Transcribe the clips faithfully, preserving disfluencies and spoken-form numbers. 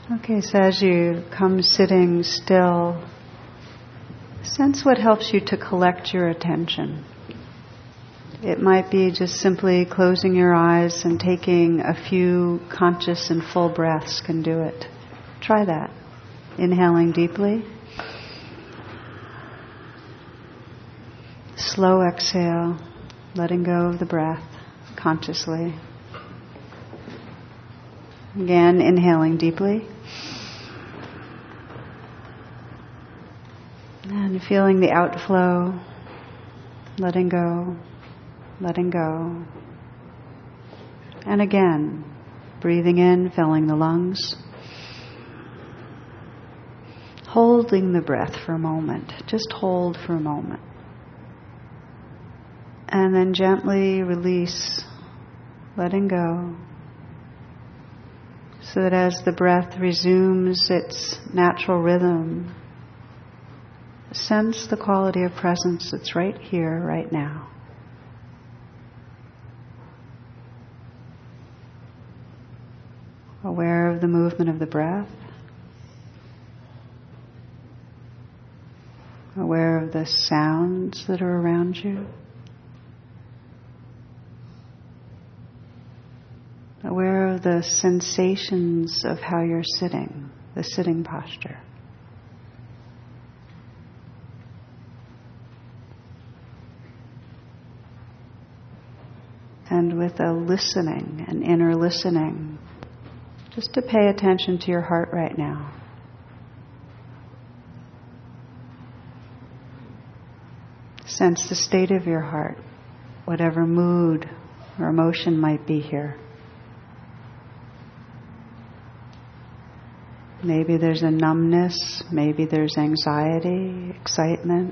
Okay, so as you come sitting still, sense what helps you to collect your attention. It might be just simply closing your eyes and taking a few conscious and full breaths can do it. Try that. Inhaling deeply. Slow exhale, letting go of the breath consciously. Again, inhaling deeply. And feeling the outflow, letting go, letting go. And again, breathing in, filling the lungs. Holding the breath for a moment. Just hold for a moment. And then gently release, letting go. So that as the breath resumes its natural rhythm, sense the quality of presence that's right here, right now. Aware of the movement of the breath. Aware of the sounds that are around you. Aware of the sensations of how you're sitting, the sitting posture. And with a listening, an inner listening, just to pay attention to your heart right now. Sense the state of your heart, whatever mood or emotion might be here. Maybe there's a numbness, maybe there's anxiety, excitement,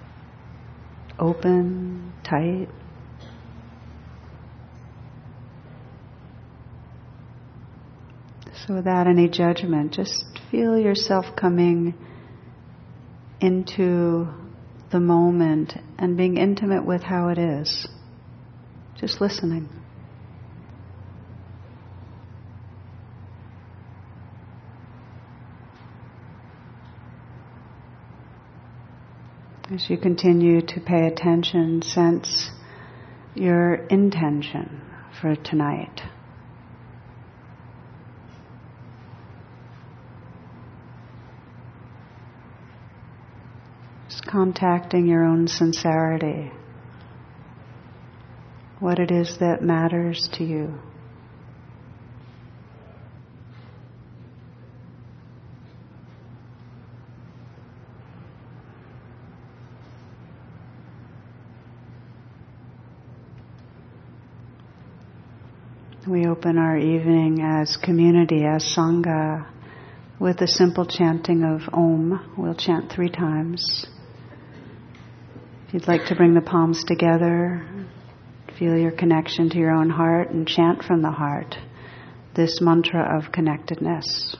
open, tight. So without any judgment, just feel yourself coming into the moment and being intimate with how it is. Just listening. As you continue to pay attention, sense your intention for tonight. Just contacting your own sincerity. What it is that matters to you. We open our evening as community, as Sangha, with the simple chanting of Om. We'll chant three times. If you'd like to bring the palms together, feel your connection to your own heart and chant from the heart this mantra of connectedness.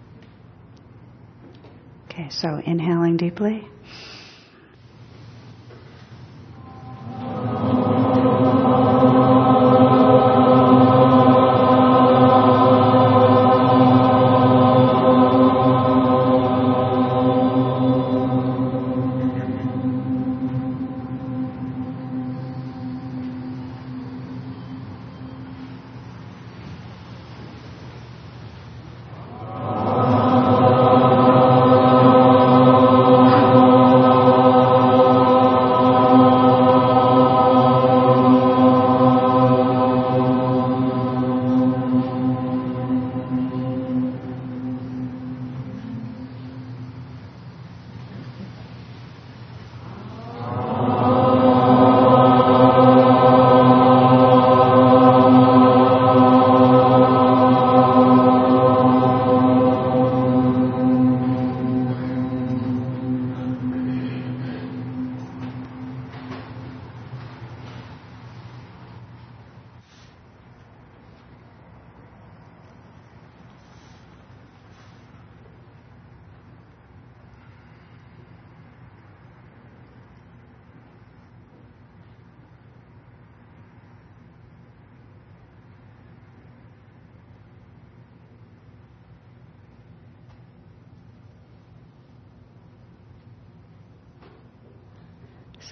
Okay, so inhaling deeply. Oh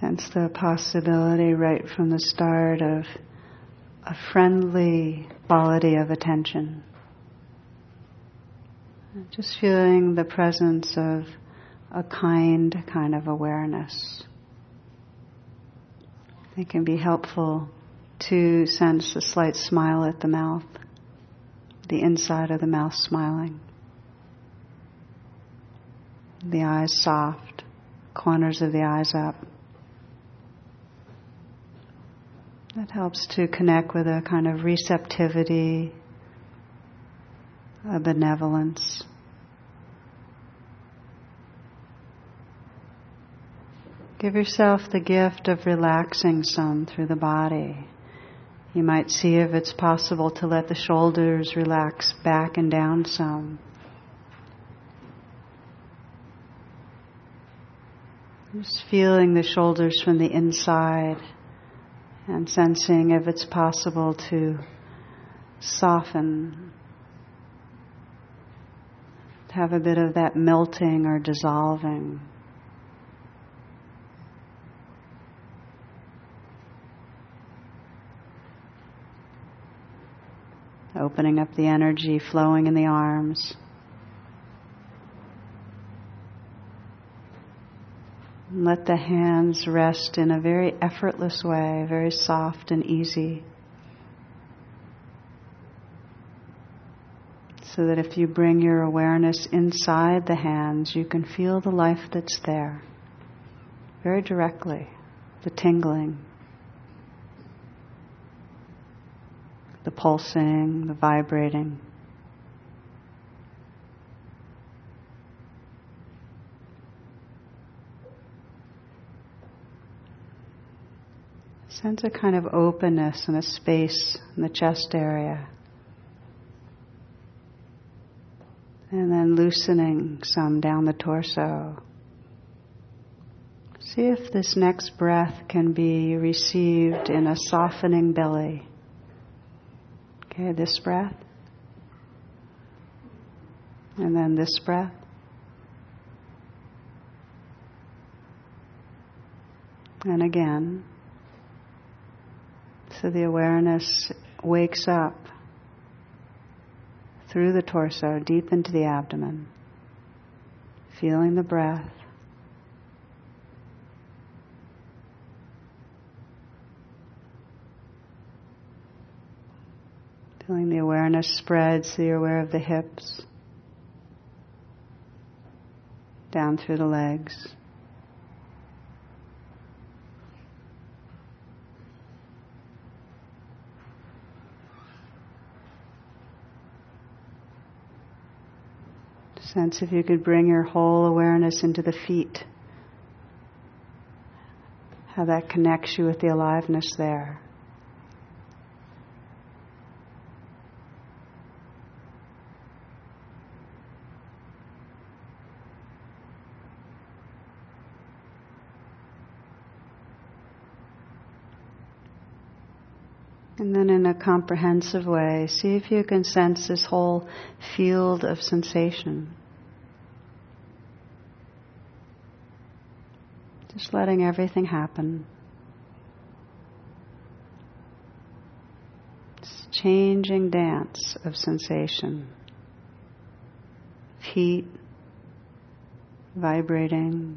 Sense the possibility right from the start of a friendly quality of attention. Just feeling the presence of a kind kind of awareness. It can be helpful to sense a slight smile at the mouth, the inside of the mouth smiling, the eyes soft, corners of the eyes up. That helps to connect with a kind of receptivity, a benevolence. Give yourself the gift of relaxing some through the body. You might see if it's possible to let the shoulders relax back and down some. Just feeling the shoulders from the inside and sensing if it's possible to soften, to have a bit of that melting or dissolving. Opening up the energy flowing in the arms. Let the hands rest in a very effortless way, very soft and easy. So that if you bring your awareness inside the hands, you can feel the life that's there, very directly, the tingling, the pulsing, the vibrating. Sense a kind of openness and a space in the chest area. And then loosening some down the torso. See if this next breath can be received in a softening belly. Okay, this breath. And then this breath. And again. So the awareness wakes up through the torso, deep into the abdomen, feeling the breath. Feeling the awareness spread so you're aware of the hips, down through the legs. Sense if you could bring your whole awareness into the feet. How that connects you with the aliveness there. And then in a comprehensive way, see if you can sense this whole field of sensation. Just letting everything happen. It's a changing dance of sensation. Feet vibrating.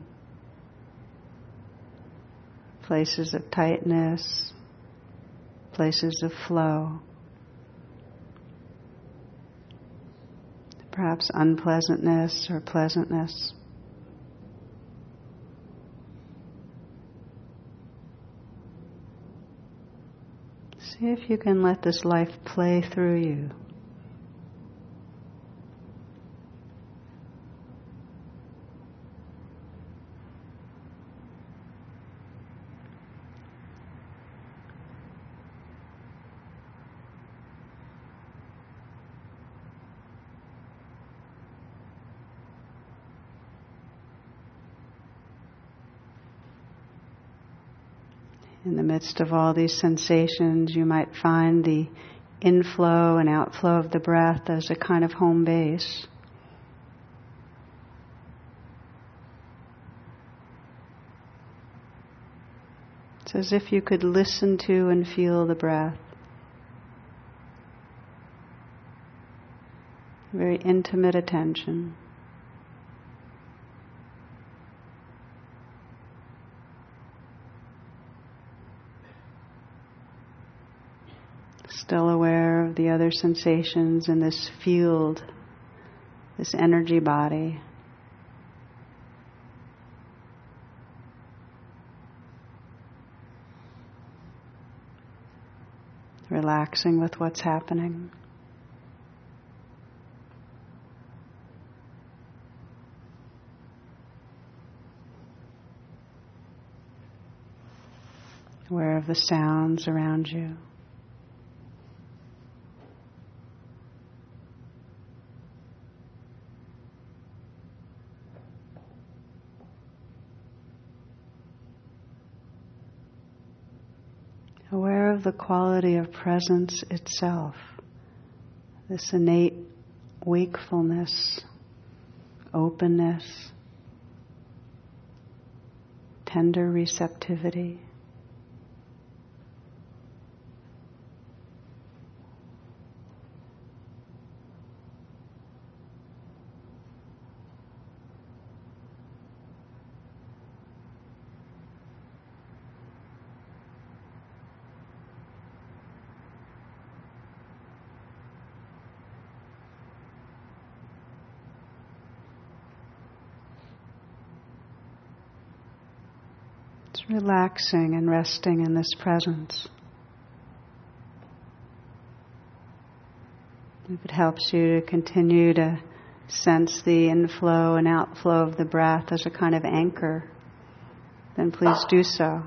Places of tightness. Places of flow. Perhaps unpleasantness or pleasantness. See if you can let this life play through you. In the midst of all these sensations, you might find the inflow and outflow of the breath as a kind of home base. It's as if you could listen to and feel the breath. Very intimate attention. Still aware of the other sensations in this field, this energy body. Relaxing with what's happening. Aware of the sounds around you. Aware of the quality of presence itself, this innate wakefulness, openness, tender receptivity. It's relaxing and resting in this presence. If it helps you to continue to sense the inflow and outflow of the breath as a kind of anchor, then please do so.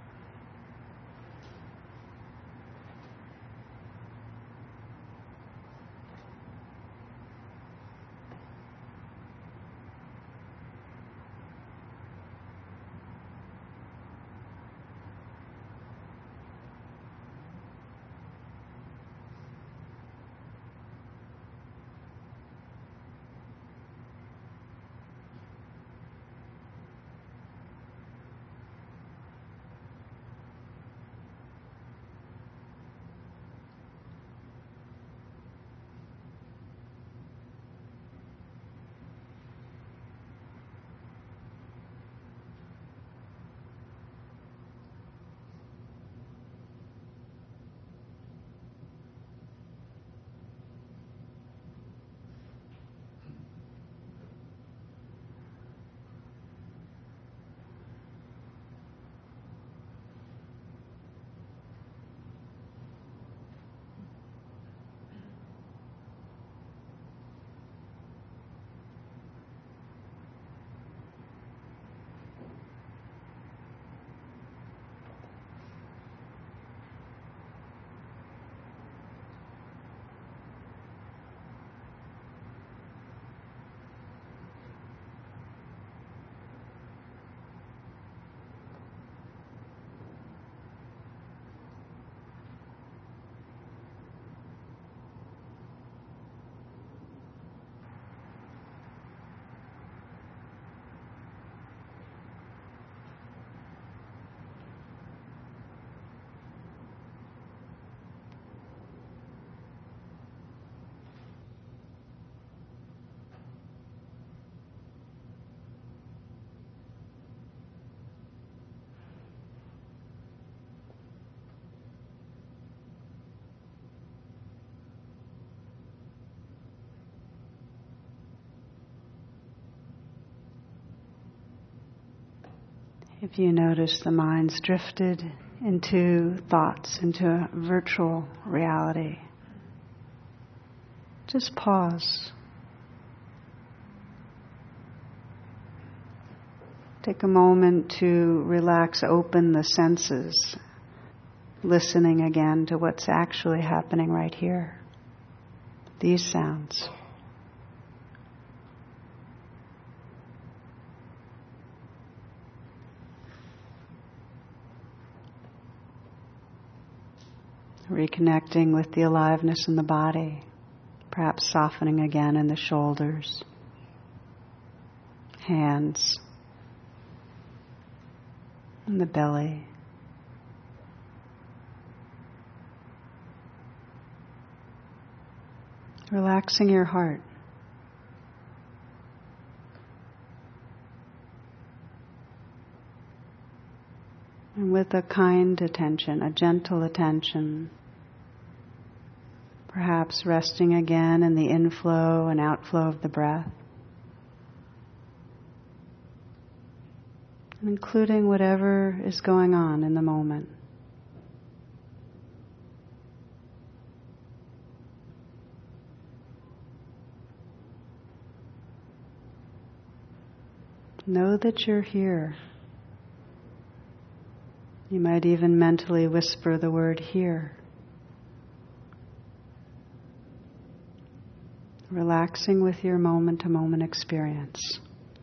If you notice the mind's drifted into thoughts, into a virtual reality, just pause. Take a moment to relax, open the senses, listening again to what's actually happening right here. These sounds. Reconnecting with the aliveness in the body, perhaps softening again in the shoulders, hands, and the belly. Relaxing your heart. And with a kind attention, a gentle attention, perhaps resting again in the inflow and outflow of the breath, and including whatever is going on in the moment. Know that you're here. You might even mentally whisper the word here. Relaxing with your moment-to-moment experience.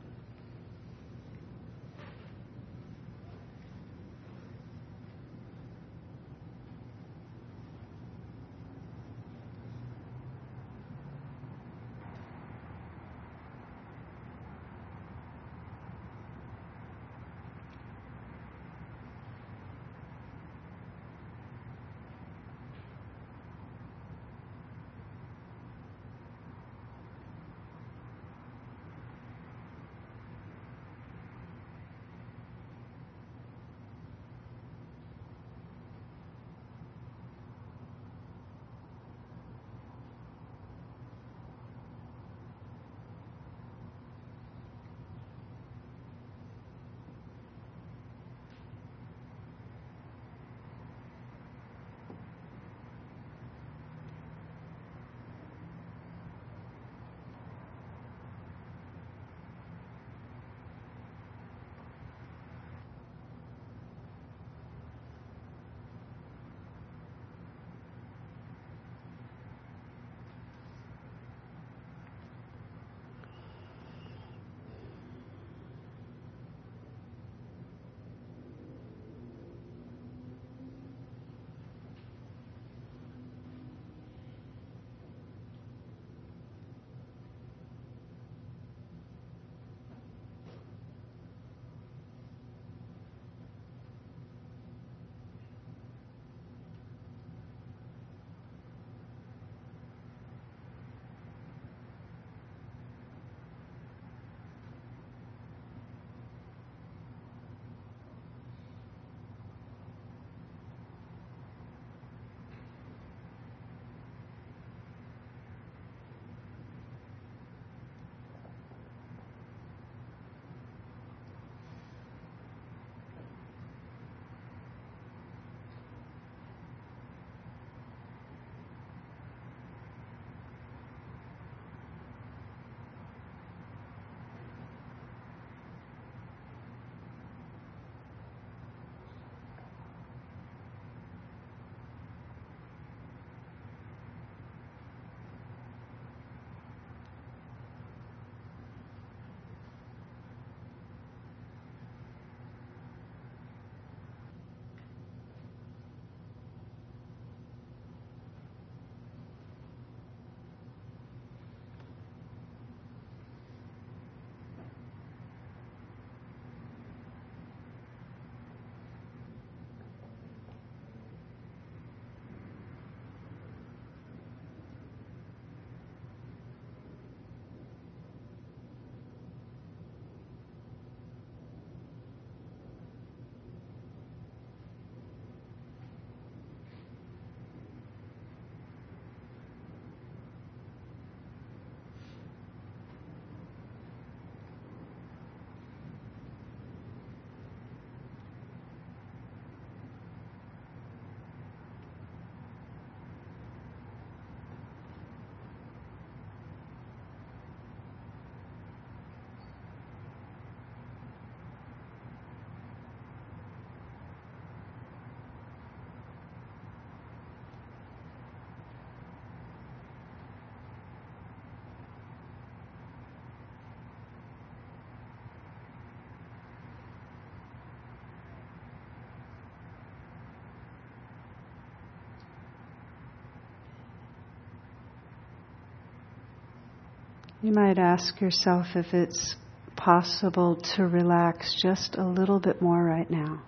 You might ask yourself if it's possible to relax just a little bit more right now.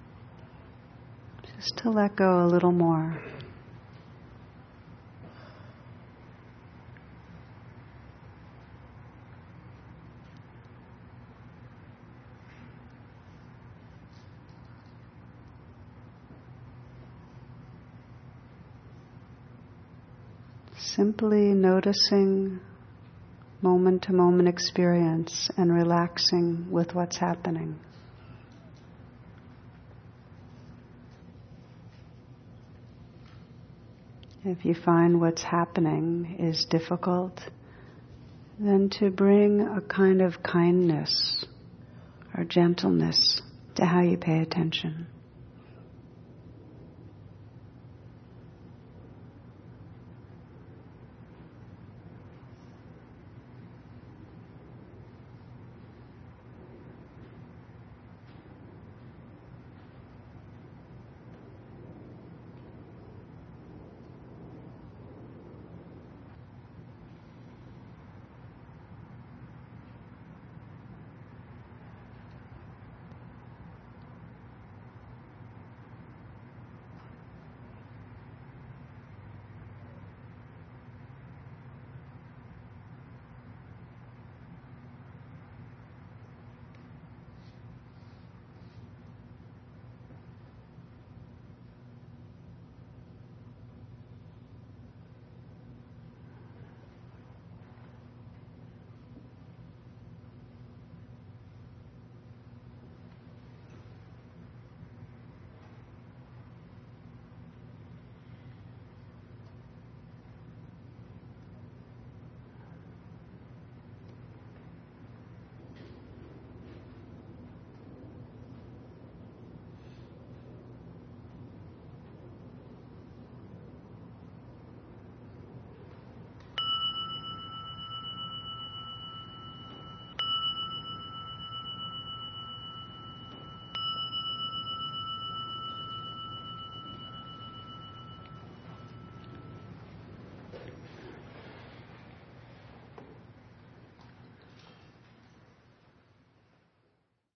Just to let go a little more. Simply noticing moment-to-moment experience and relaxing with what's happening. If you find what's happening is difficult, then to bring a kind of kindness or gentleness to how you pay attention.